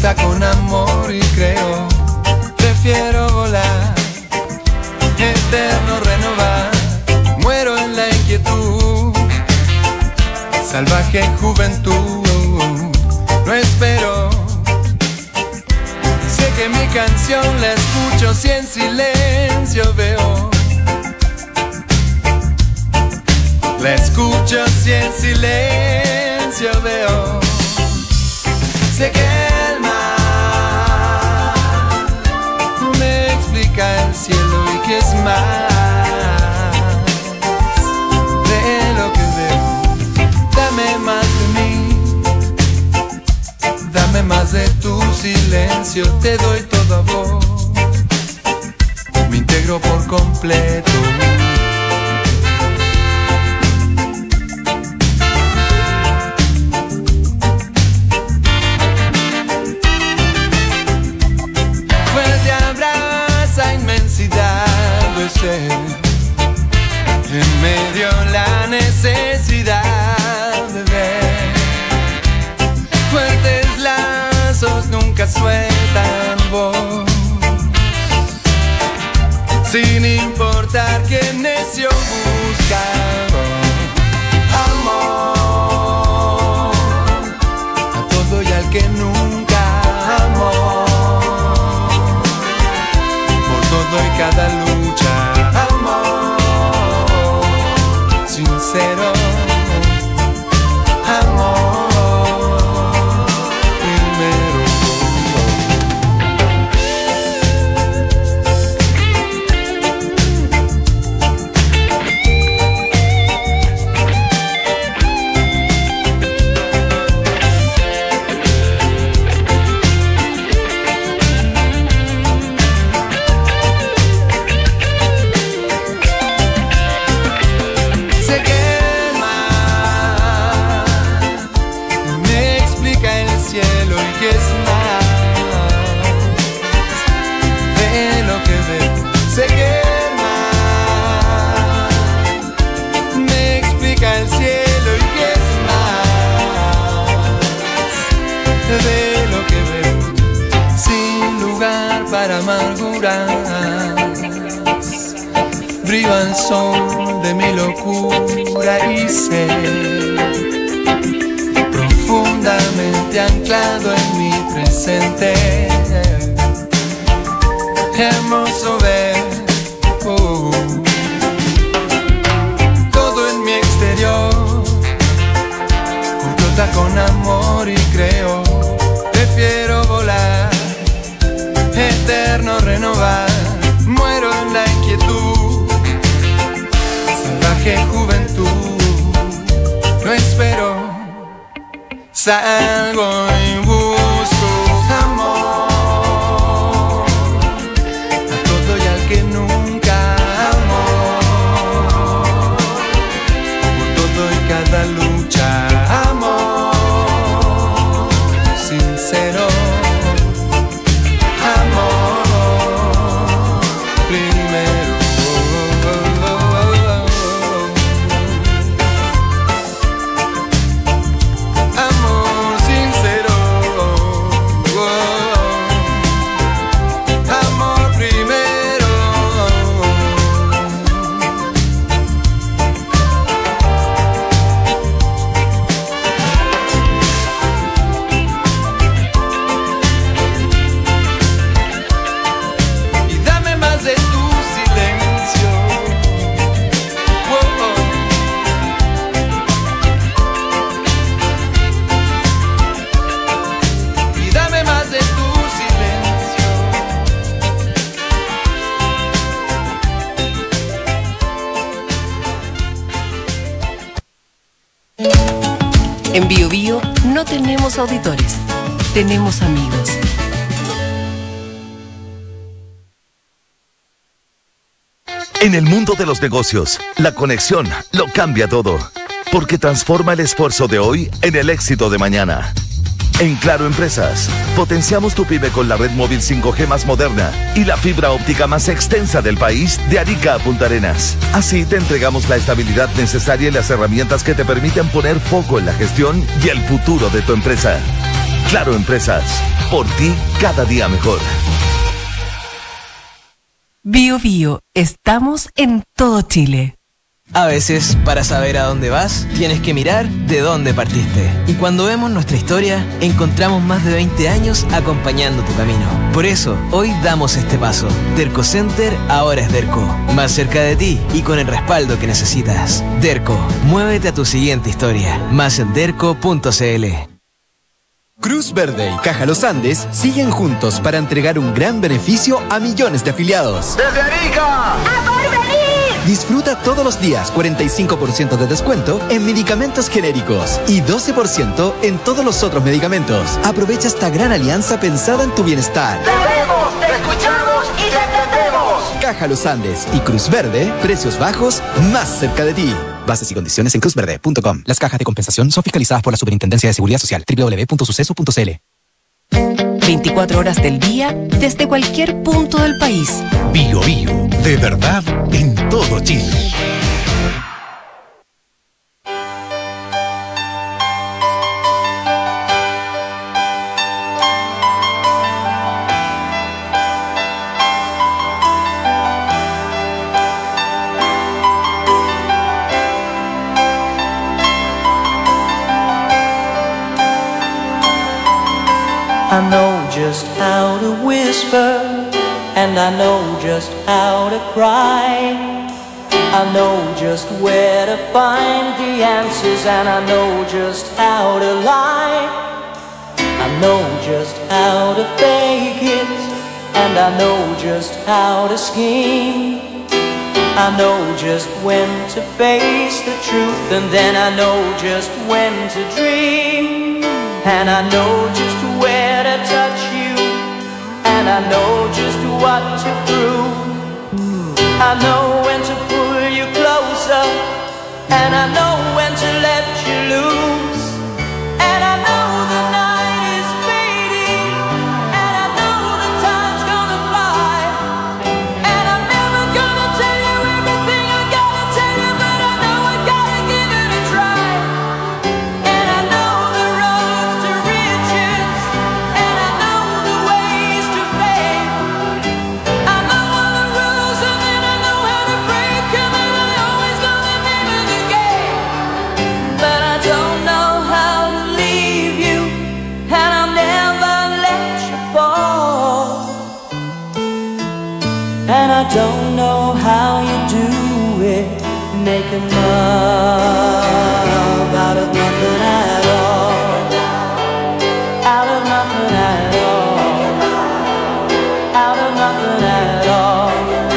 corta con amor y creo, prefiero volar, eterno renovar, muero en la inquietud, salvaje juventud, no espero, sé que mi canción la escucho si en silencio veo, la escucho si en silencio veo, sé que el mar me explica el cielo y que es más de lo que veo, dame más de mí, dame más de tu silencio, te doy toda voz, me integro por completo. En medio la necesidad de ver, fuertes lazos nunca sueltan voz, sin importar que necio busca amor, a todo y al que nunca amó, por todo y cada lucha. Sincero, amor, primero. Brilla el sol de mi locura y sé, profundamente anclado en mi presente, hermoso ver oh, todo en mi exterior, complota con amor y creo, prefiero volar, eterno renovar, muero en la inquietud, salvaje juventud, no espero, salgo y busco amor, a todo y al que nunca amó, por todo y cada lucha, amor, sincero. En Bio Bio no tenemos auditores, tenemos amigos. En el mundo de los negocios, la conexión lo cambia todo, porque transforma el esfuerzo de hoy en el éxito de mañana. En Claro Empresas, potenciamos tu pyme con la red móvil cinco G más moderna y la fibra óptica más extensa del país de Arica a Punta Arenas. Así te entregamos la estabilidad necesaria y las herramientas que te permiten poner foco en la gestión y el futuro de tu empresa. Claro Empresas, Por ti, cada día mejor. Bio Bio, estamos en todo Chile. A veces, para saber a dónde vas, tienes que mirar de dónde partiste. Y cuando vemos nuestra historia, encontramos más de veinte años acompañando tu camino. Por eso, hoy damos este paso. Derco Center ahora es Derco. Más cerca de ti y con el respaldo que necesitas. Derco, muévete a tu siguiente historia. Más en derco punto cl. Cruz Verde y Caja Los Andes siguen juntos para entregar un gran beneficio a millones de afiliados. ¡Desde Arica! ¡A Porvenir! Disfruta todos los días cuarenta y cinco por ciento de descuento en medicamentos genéricos y doce por ciento en todos los otros medicamentos. Aprovecha esta gran alianza pensada en tu bienestar. ¡Te vemos, te escuchamos y te entendemos! Caja Los Andes y Cruz Verde, precios bajos más cerca de ti. Bases y condiciones en cruz verde punto com. Las cajas de compensación son fiscalizadas por la Superintendencia de Seguridad Social. doble u doble u doble u punto suceso punto c l. veinticuatro horas del día, desde cualquier punto del país. Bio Bio, de verdad en todo Chile. I know just how to whisper, and I know just how to cry. I know just where to find the answers, and I know just how to lie. I know just how to fake it, and I know just how to scheme. I know just when to face the truth, and then I know just when to dream. And I know just where to touch you, and I know just what to prove. I know when to pull you closer, and I know when to let you loose. And I know the night is fading, and I know the time's gonna fly. And I'm never gonna tell you everything I gotta tell you, but I know I gotta give it a try. And I know the roads to riches, and I know the ways to fame. I know all the rules, and then I know how to break them, and I always know the name of the game. But I don't know how to leave you, and I'll never let you fall. And I don't know how you do it, making love out of nothing at all. Out of nothing at all. Out of nothing at all.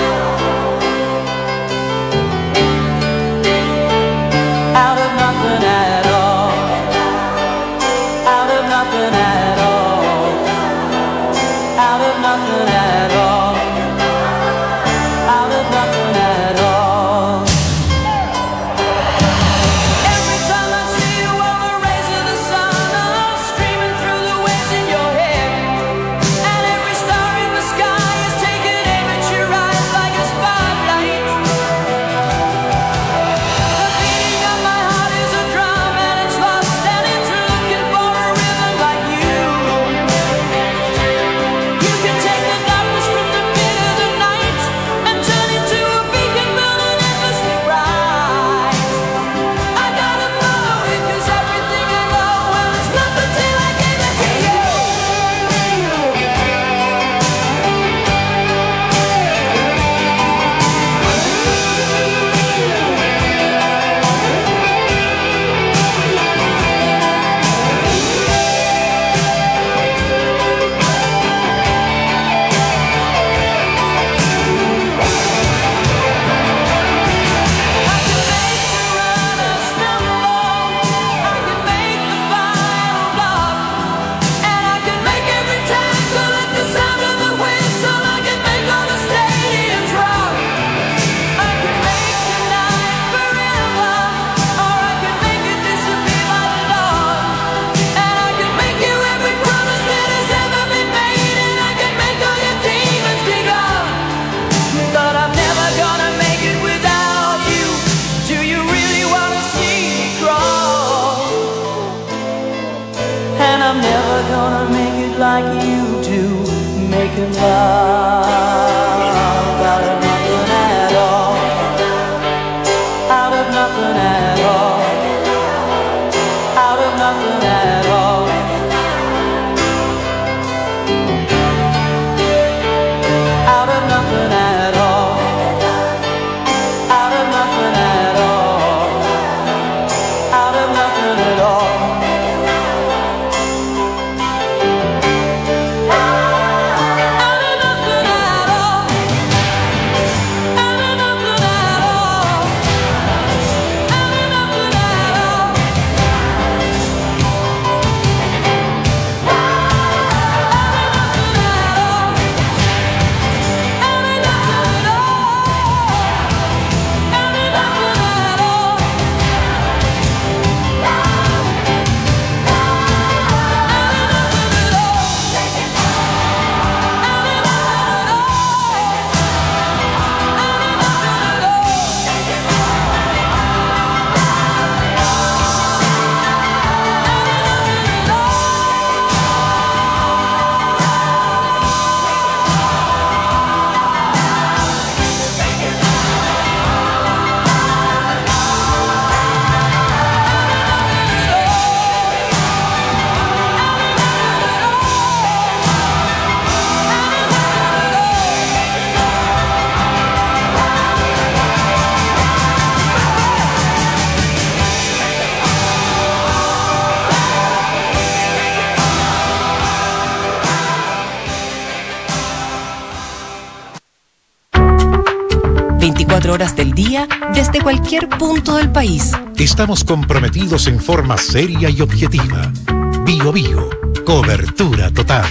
Out of nothing at all. Out of nothing at all. Out of nothing at all. Out of nothing at all. Every time I see you on the rays of the sun, I'm streaming through the waves in your head. And every star in the sky is taking aim at your eyes like a spotlight. The beating of my heart is a drum, and it's lost, and it's looking for a rhythm like you. You can take the darkness from the pit of the night and turn it to a beacon burning endlessly bright. I gotta follow it, 'cause everything I know, well, it's nothing till I give it to you. And I can make every tango like the sound of the whistle. I can make all the stadiums rock. I can make tonight forever, or I can make it disappear by the dawn. And I can make you every promise that has ever been made, and I can make all your demons be gone. But I'm never gonna make it without you. Do you really wanna see me crawl? And I'm never gonna make it like you do, making love out of nothing at all, out of nothing at all, out of nothing at all. Out of nothing at all, out of nothing at all, out of nothing at all. veinticuatro horas del día desde cualquier punto del país. Estamos comprometidos en forma seria y objetiva. Bio Bio, cobertura total.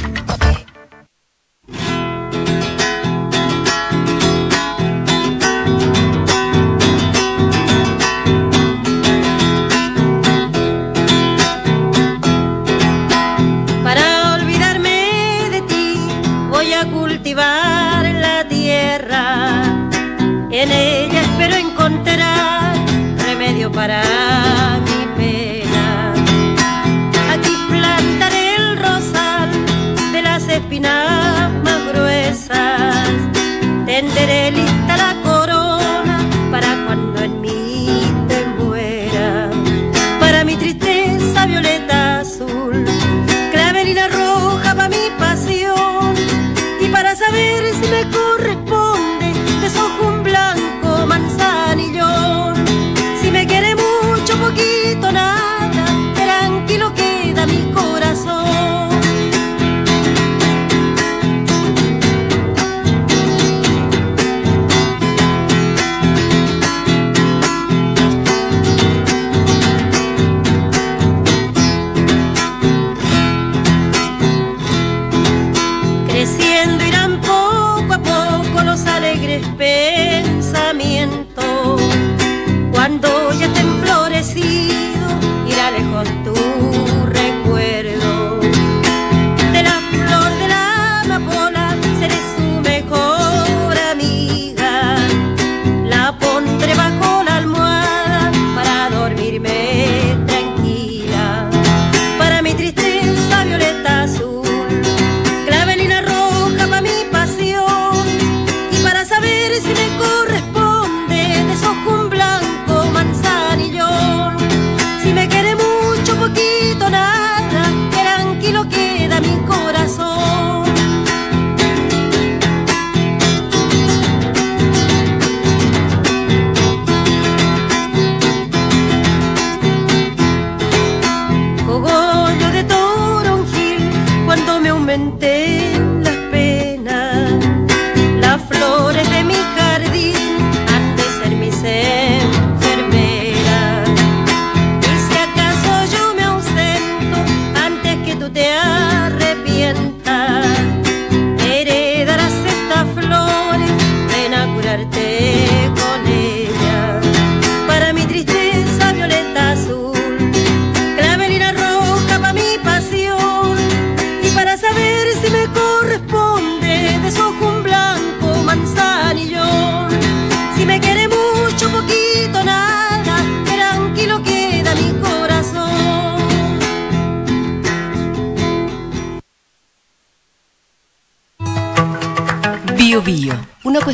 Para olvidarme de ti voy a cultivar la tierra. En ella espero encontrar remedio para mi pena. Aquí plantaré el rosal de las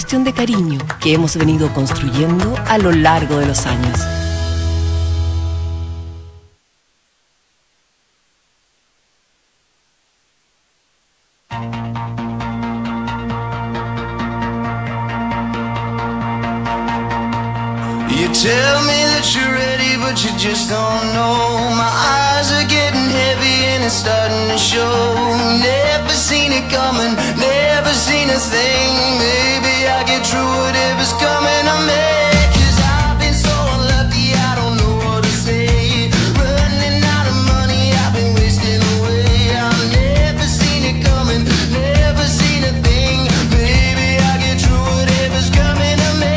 cuestión de cariño que hemos venido construyendo a lo largo de los años. You tell me that you're ready, but you just don't know. My eyes are getting heavy and it's starting to show. Never seen it coming, never seen a thing. Maybe I get through whatever's coming to me. 'Cause I've been so unlucky, I don't know what to say. Running out of money, I've been wasting away. I've never seen it coming, never seen a thing. Maybe I get through whatever's coming to me.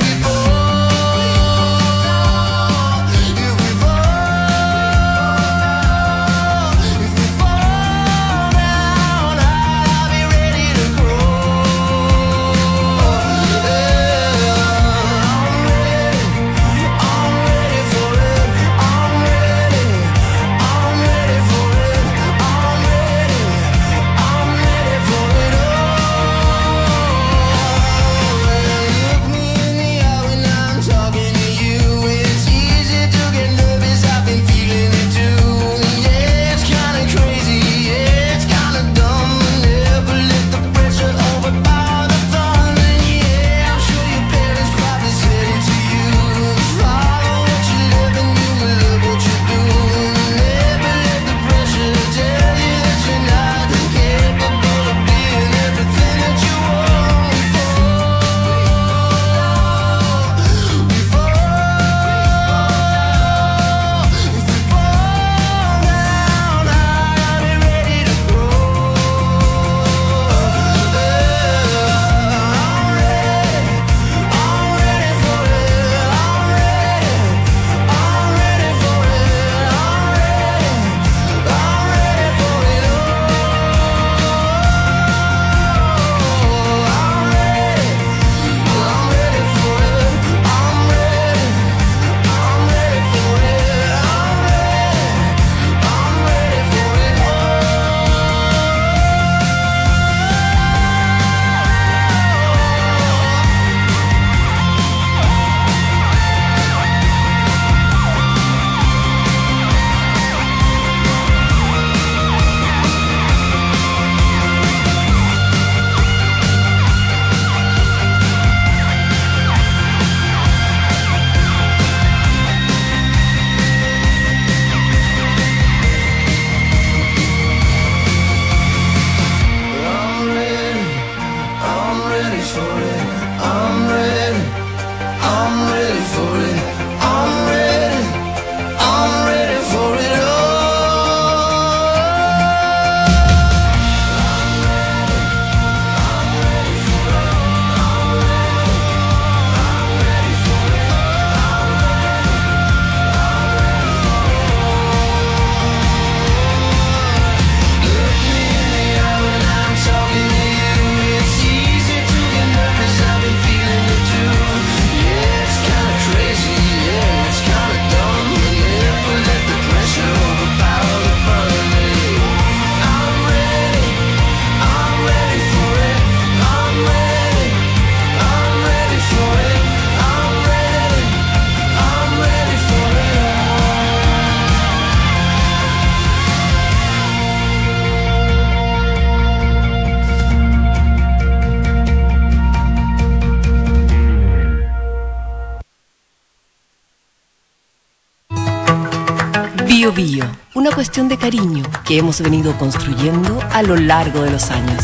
Bio Bio, una cuestión de cariño que hemos venido construyendo a lo largo de los años.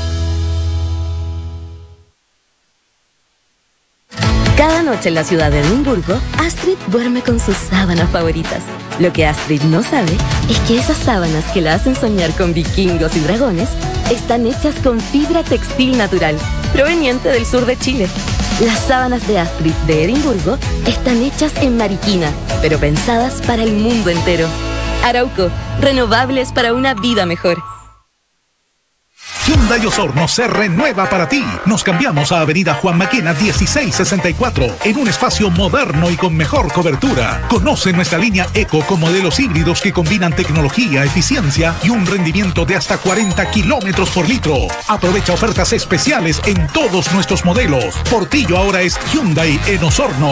Cada noche en la ciudad de Edimburgo, Astrid duerme con sus sábanas favoritas. Lo que Astrid no sabe es que esas sábanas que la hacen soñar con vikingos y dragones están hechas con fibra textil natural, proveniente del sur de Chile. Las sábanas de Astrid de Edimburgo están hechas en Mariquina, pero pensadas para el mundo entero. Arauco, renovables para una vida mejor. Hyundai Osorno se renueva para ti. Nos cambiamos a Avenida Juan Maquena dieciséis sesenta y cuatro en un espacio moderno y con mejor cobertura. Conoce nuestra línea Eco con modelos híbridos que combinan tecnología, eficiencia y un rendimiento de hasta cuarenta kilómetros por litro. Aprovecha ofertas especiales en todos nuestros modelos. Portillo ahora es Hyundai en Osorno.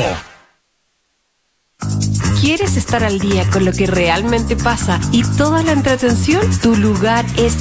¿Quieres estar al día con lo que realmente pasa y toda la entretención? Tu lugar es